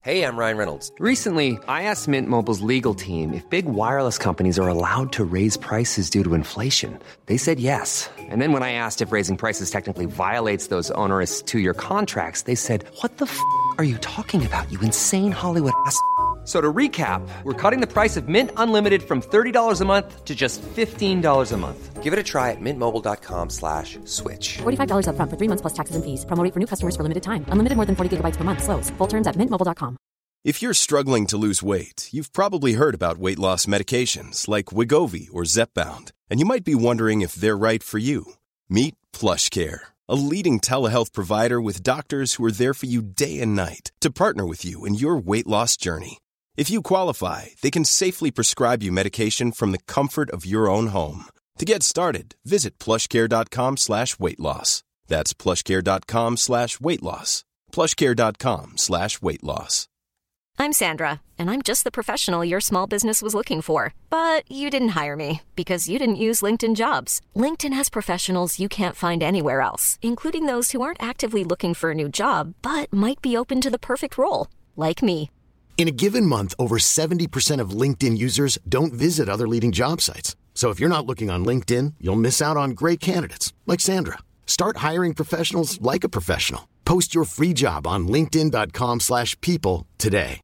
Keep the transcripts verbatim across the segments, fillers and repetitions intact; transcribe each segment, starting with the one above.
Hey, I'm Ryan Reynolds. Recently, I asked Mint Mobile's legal team if big wireless companies are allowed to raise prices due to inflation. They said yes. And then when I asked if raising prices technically violates those onerous two-year contracts, they said, what the f*** are you talking about, you insane Hollywood ass f- So to recap, we're cutting the price of Mint Unlimited from thirty dollars a month to just fifteen dollars a month. Give it a try at mintmobile.com slash switch. forty-five dollars up front for three months plus taxes and fees. Promo rate for new customers for limited time. Unlimited more than forty gigabytes per month. Slows full terms at mint mobile dot com. If you're struggling to lose weight, you've probably heard about weight loss medications like Wegovy or Zepbound, and you might be wondering if they're right for you. Meet PlushCare, a leading telehealth provider with doctors who are there for you day and night to partner with you in your weight loss journey. If you qualify, they can safely prescribe you medication from the comfort of your own home. To get started, visit plushcare.com slash weight loss. That's plushcare.com slash weight loss. plushcare.com slash weight loss. I'm Sandra, and I'm just the professional your small business was looking for. But you didn't hire me because you didn't use LinkedIn Jobs. LinkedIn has professionals you can't find anywhere else, including those who aren't actively looking for a new job, but might be open to the perfect role, like me. In a given month, over seventy percent of LinkedIn users don't visit other leading job sites. So if you're not looking on LinkedIn, you'll miss out on great candidates like Sandra. Start hiring professionals like a professional. Post your free job on linkedin.com slash people today.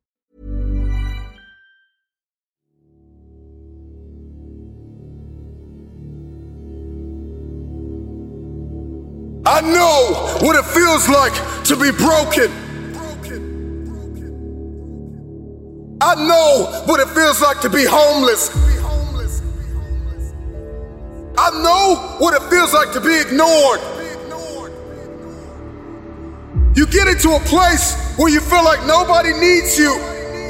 I know what it feels like to be broken. I know what it feels like to be homeless. I know what it feels like to be ignored. You get into a place where you feel like nobody needs you.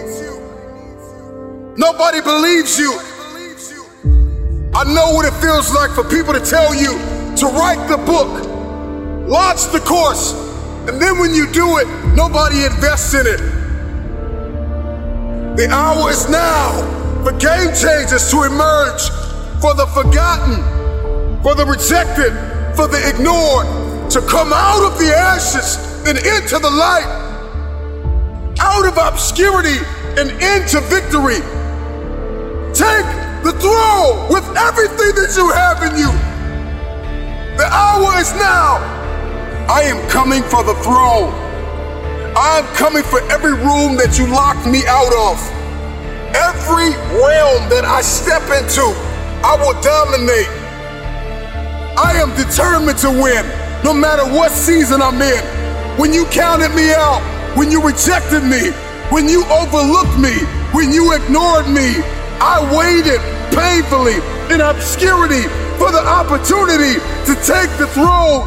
Nobody believes you. I know what it feels like for people to tell you to write the book, launch the course, and then when you do it, nobody invests in it. The hour is now for game changers to emerge, for the forgotten, for the rejected, for the ignored, to come out of the ashes and into the light, out of obscurity and into victory. Take the throne with everything that you have in you. The hour is now. I am coming for the throne. I'm coming for every room that you locked me out of. Every realm that I step into, I will dominate. I am determined to win, no matter what season I'm in. When you counted me out, when you rejected me, when you overlooked me, when you ignored me, I waited painfully in obscurity for the opportunity to take the throne.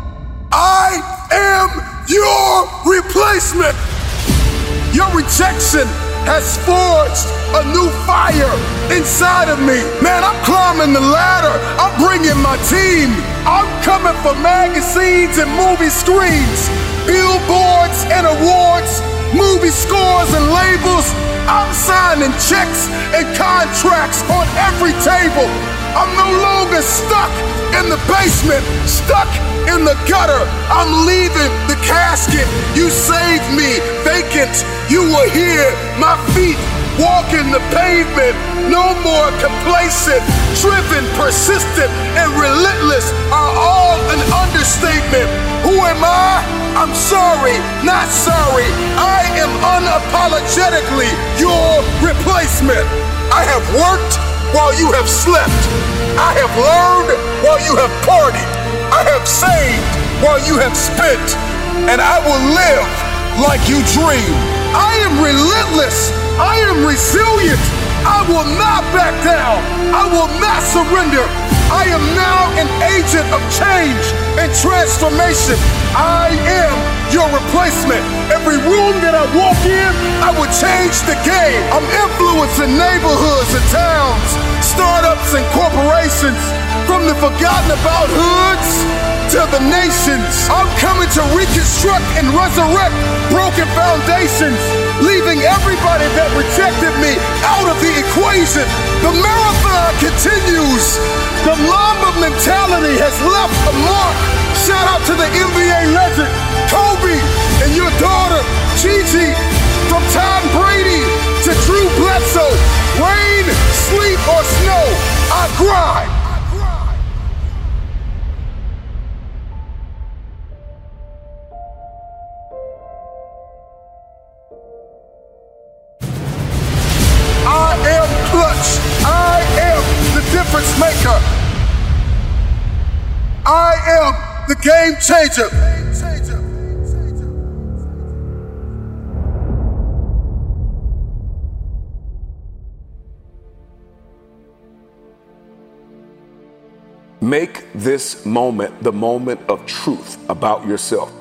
I am your replacement. Your rejection has forged a new fire inside of me. Man, I'm climbing the ladder. I'm bringing my team. I'm coming for magazines and movie screens, billboards and awards, movie scores and labels. I'm signing checks and contracts on every table. I'm no longer stuck in the basement, stuck in the gutter. I'm leaving the casket. You saved me, vacant. You were here, my feet walking the pavement. No more complacent, driven, persistent, and relentless are all an understatement. Who am I? I'm sorry, not sorry. I am unapologetically your replacement. I have worked while you have slept. I have learned while you have partied. I have saved while you have spent. And I will live like you dreamed. I am relentless. I am resilient. I will not back down. I will not surrender. I am now an agent of change and transformation. I am your replacement. Every room that I walk in, I will change the game. I'm influencing neighborhoods and towns, startups and corporations, from the forgotten about hoods to the nations. I'm coming to reconstruct and resurrect broken foundations, leaving everybody that rejected me out of the equation. The marathon continues. The Mamba mentality has left a mark. Shout out to the N B A legend, Kobe, and your daughter, Gigi, from I grind. I am clutch. I am the difference maker. I am the game changer. Make this moment the moment of truth about yourself.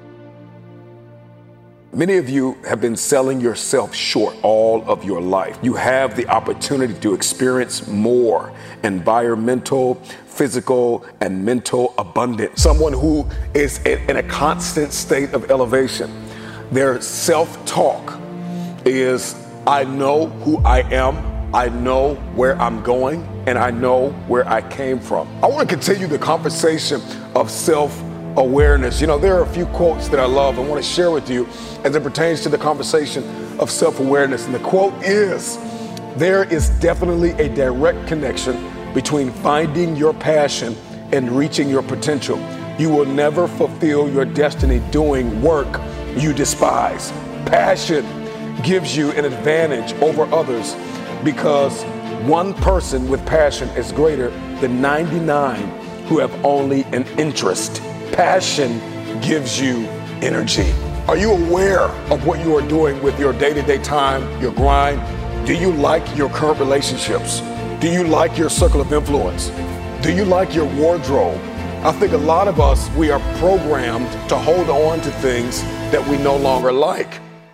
Many of you have been selling yourself short all of your life. You have the opportunity to experience more environmental, physical, and mental abundance. Someone who is in a constant state of elevation. Their self-talk is, I know who I am, I know where I'm going, and I know where I came from. I want to continue the conversation of self-awareness. You know, there are a few quotes that I love I want to share with you as it pertains to the conversation of self-awareness. And the quote is, there is definitely a direct connection between finding your passion and reaching your potential. You will never fulfill your destiny doing work you despise. Passion gives you an advantage over others because one person with passion is greater than ninety-nine who have only an interest. Passion gives you energy. Are you aware of what you are doing with your day-to-day time, your grind? Do you like your current relationships? Do you like your circle of influence? Do you like your wardrobe? I think a lot of us, we are programmed to hold on to things that we no longer like.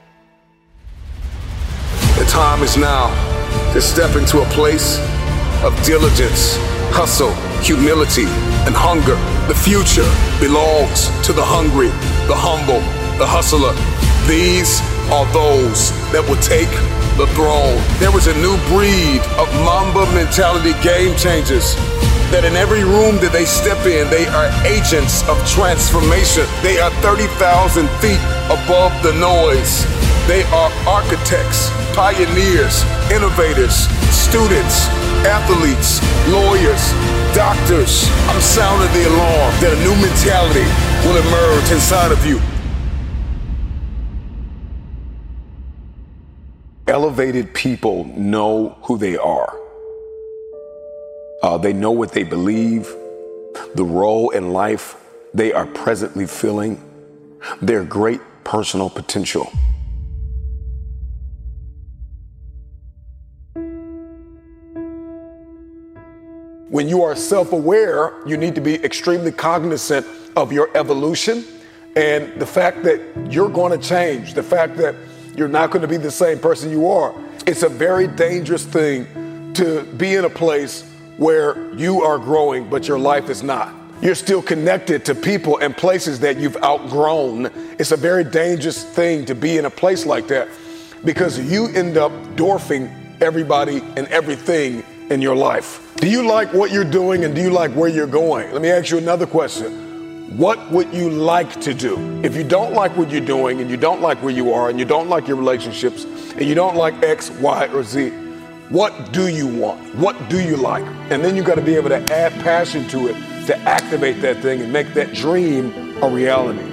The time is now to step into a place of diligence, hustle, humility, and hunger. The future belongs to the hungry, the humble, the hustler. These are those that will take the throne. There is a new breed of Mamba mentality game changers that in every room that they step in, they are agents of transformation. They are thirty thousand feet above the noise. They are architects, pioneers, innovators, students, athletes, lawyers, doctors. I'm sounding the alarm that a new mentality will emerge inside of you. Elevated people know who they are. Uh, they know what they believe, the role in life they are presently filling, their great personal potential. When you are self-aware, you need to be extremely cognizant of your evolution and the fact that you're going to change, the fact that you're not going to be the same person you are. It's a very dangerous thing to be in a place where you are growing, but your life is not. You're still connected to people and places that you've outgrown. It's a very dangerous thing to be in a place like that because you end up dwarfing everybody and everything in your life. Do you like what you're doing and do you like where you're going? Let me ask you another question. What would you like to do? If you don't like what you're doing and you don't like where you are and you don't like your relationships and you don't like X, Y, or Z, what do you want? What do you like? And then you got to be able to add passion to it to activate that thing and make that dream a reality.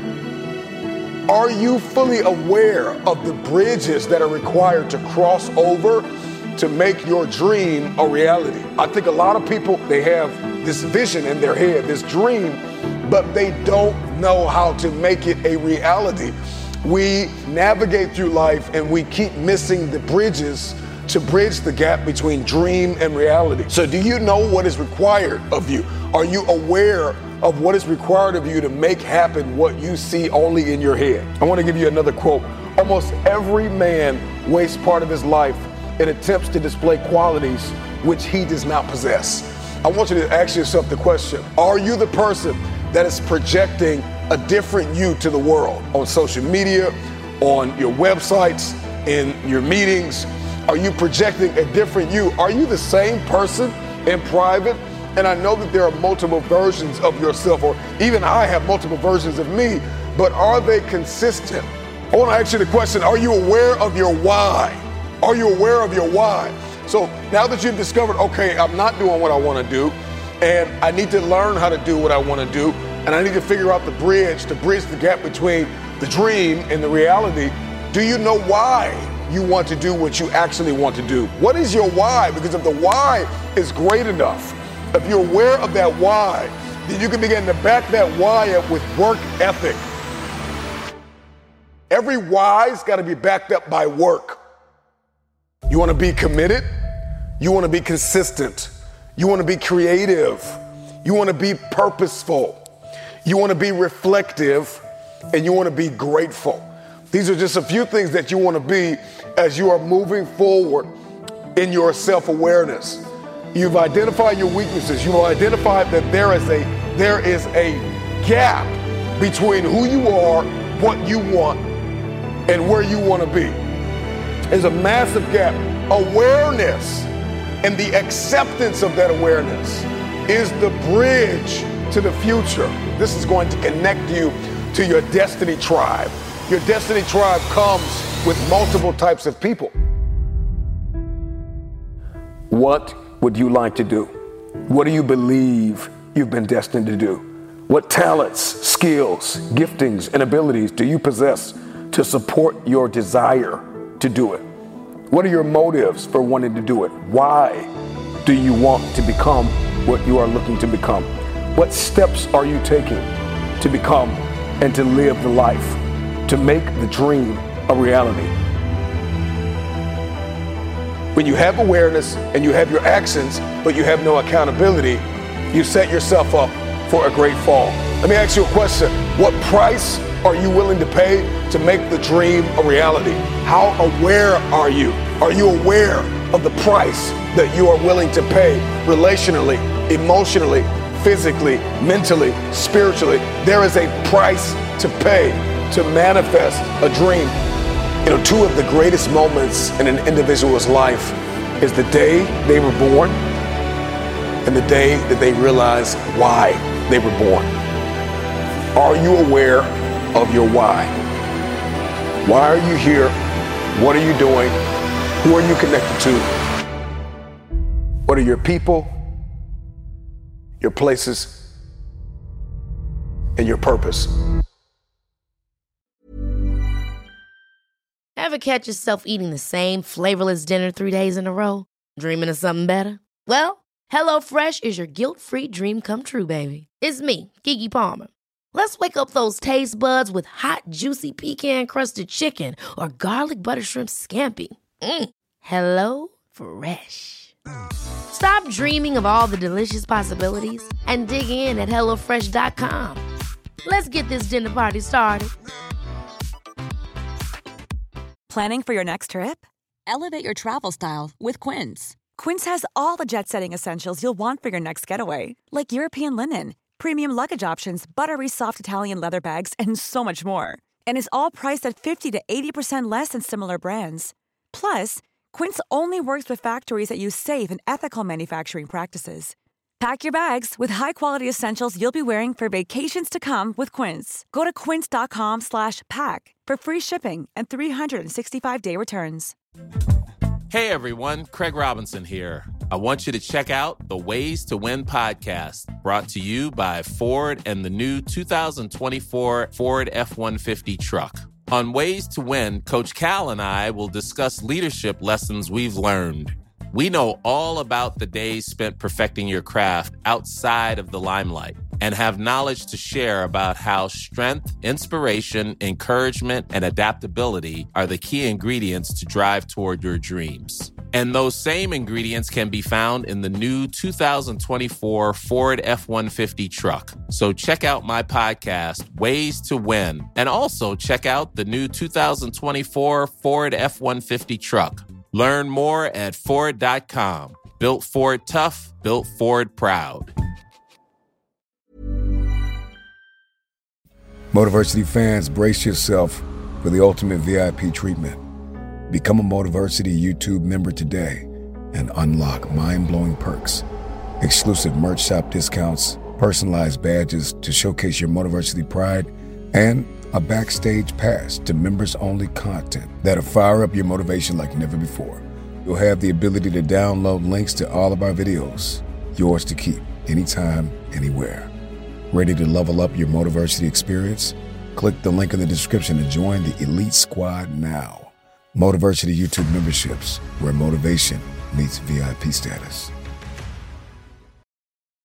Are you fully aware of the bridges that are required to cross over to make your dream a reality? I think a lot of people, they have this vision in their head, this dream, but they don't know how to make it a reality. We navigate through life and we keep missing the bridges to bridge the gap between dream and reality. So do you know what is required of you? Are you aware of what is required of you to make happen what you see only in your head? I want to give you another quote. Almost every man wastes part of his life in attempts to display qualities which he does not possess. I want you to ask yourself the question, are you the person that is projecting a different you to the world on social media, on your websites, in your meetings? Are you projecting a different you? Are you the same person in private? And I know that there are multiple versions of yourself, or even I have multiple versions of me, but are they consistent? I want to ask you the question, are you aware of your why? Are you aware of your why? So now that you've discovered, okay, I'm not doing what I want to do, and I need to learn how to do what I want to do, and I need to figure out the bridge to bridge the gap between the dream and the reality. Do you know why you want to do what you actually want to do? What is your why? Because if the why is great enough, if you're aware of that why, then you can begin to back that why up with work ethic. Every why's got to be backed up by work. You want to be committed? You want to be consistent? You want to be creative? You want to be purposeful? You want to be reflective? And you want to be grateful? These are just a few things that you want to be as you are moving forward in your self-awareness. You've identified your weaknesses. You've identified that there is a there is a gap between who you are, what you want, and where you want to be. There's a massive gap. Awareness and the acceptance of that awareness is the bridge to the future. This is going to connect you to your destiny tribe. Your destiny tribe comes with multiple types of people. What would you like to do? What do you believe you've been destined to do? What talents, skills, giftings, and abilities do you possess to support your desire to do it? What are your motives for wanting to do it? Why do you want to become what you are looking to become? What steps are you taking to become and to live the life, to make the dream a reality? When you have awareness and you have your actions, but you have no accountability, you set yourself up for a great fall. Let me ask you a question. What price are you willing to pay to make the dream a reality? How aware are you? Are you aware of the price that you are willing to pay relationally, emotionally, physically, mentally, spiritually? There is a price to pay to manifest a dream. You know, two of the greatest moments in an individual's life is the day they were born and the day that they realize why they were born. Are you aware of your why? Why are you here? What are you doing? Who are you connected to? What are your people, your places, and your purpose? Ever catch yourself eating the same flavorless dinner three days in a row? Dreaming of something better? Well, HelloFresh is your guilt-free dream come true, baby. It's me, Keke Palmer. Let's wake up those taste buds with hot, juicy pecan-crusted chicken or garlic butter shrimp scampi. Mm. Hello Fresh. Stop dreaming of all the delicious possibilities and dig in at hello fresh dot com. Let's get this dinner party started. Planning for your next trip? Elevate your travel style with Quince. Quince has all the jet-setting essentials you'll want for your next getaway, like European linen, premium luggage options, buttery soft Italian leather bags, and so much more. And is all priced at fifty to eighty percent less than similar brands. Plus, Quince only works with factories that use safe and ethical manufacturing practices. Pack your bags with high-quality essentials you'll be wearing for vacations to come with Quince. Go to quince.com slash pack for free shipping and three sixty-five day returns. Hey everyone, Craig Robinson here. I want you to check out the Ways to Win podcast, brought to you by Ford and the new two thousand twenty-four Ford F one fifty truck. On Ways to Win, Coach Cal and I will discuss leadership lessons we've learned. We know all about the days spent perfecting your craft outside of the limelight and have knowledge to share about how strength, inspiration, encouragement, and adaptability are the key ingredients to drive toward your dreams. And those same ingredients can be found in the new two thousand twenty-four Ford F one fifty truck. So check out my podcast, Ways to Win, and also check out the new two thousand twenty-four Ford F one fifty truck. Learn more at Ford dot com. Built Ford tough, built Ford proud. Motiversity fans, brace yourself for the ultimate V I P treatment. Become a Motiversity YouTube member today and unlock mind-blowing perks. Exclusive merch shop discounts, personalized badges to showcase your Motiversity pride, and a backstage pass to members-only content that'll fire up your motivation like never before. You'll have the ability to download links to all of our videos, yours to keep, anytime, anywhere. Ready to level up your Motiversity experience? Click the link in the description to join the Elite Squad now. Motiversity YouTube memberships, where motivation meets V I P status.